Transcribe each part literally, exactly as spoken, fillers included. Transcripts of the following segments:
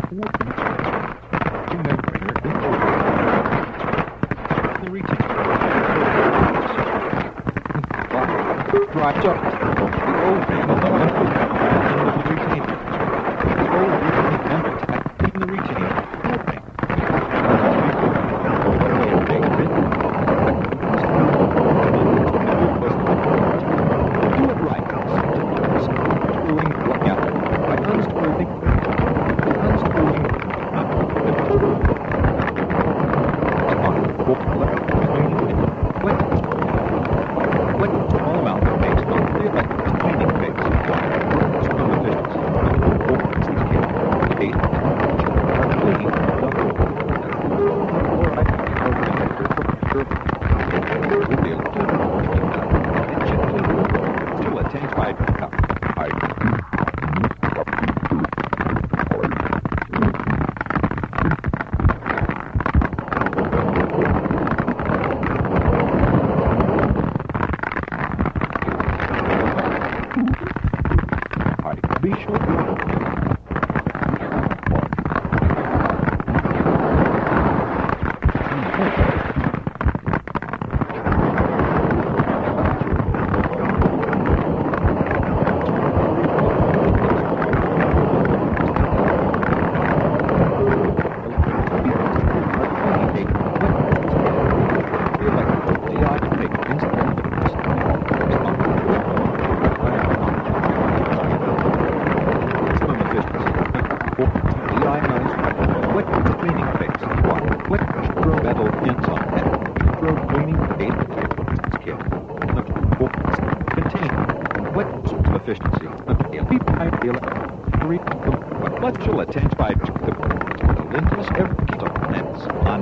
Right up. The old ring of the retainer. The old ring in the retainer. Do it right. Unscrewing what happened by unscrewing unscrewing what all about the face, not the electric cleaning face. Some efficiency. Eight. Cleaning. Still a ten five cup. Be sure. Efficiency. What shall attend by the lenses every lens on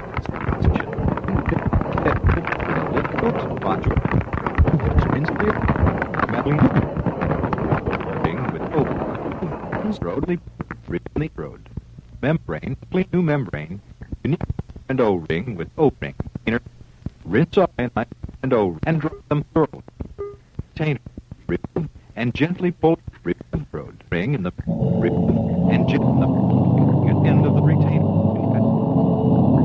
road road membrane new membrane unique and O ring with O ring inner rinse off and and O and drop them thoroughly. Container and gently pull the road ring in the ring and gently the end of the retainer.